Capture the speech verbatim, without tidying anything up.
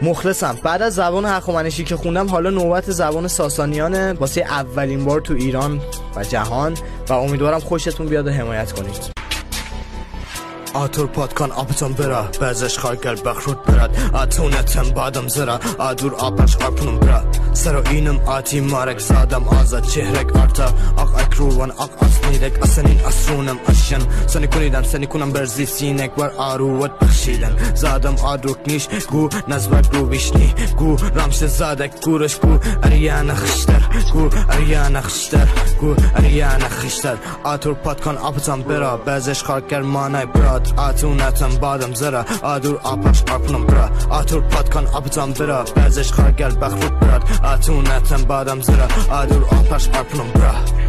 مخلصم. بعد از زبان هخامنشی که خوندم، حالا نوبت زبان ساسانیانه واسه اولین بار تو ایران و جهان و امیدوارم خوشتون بیاد و حمایت کنید. آتور پادکان آبتون برا بازش خارگر بخرود برد آتونتم بادم زرا آدور آپش آرپنم برا سر و اینم آتی مارک زادم آزاد چهرک آرتا آق اکروان آق آسنیدک اسنین اسرونم اشن سنی کنیدم سنی کنم برزی سینک بر آروت بخشیدن زادم آدوک نیش گو نزبک گو بیشنی گو رامش زادک گورش گو اریان خشتر گو اریان خشتر گو اریان خشتر آتور پادکان آبتون برا بازش خارگر مانای براد آتونتم بادم زرا آدور آپش آرپنم برا آتور پادکان آبتون برا بازش خارگر بخرود براد آتونتم بادم زرا آدور آپش آرپنم برا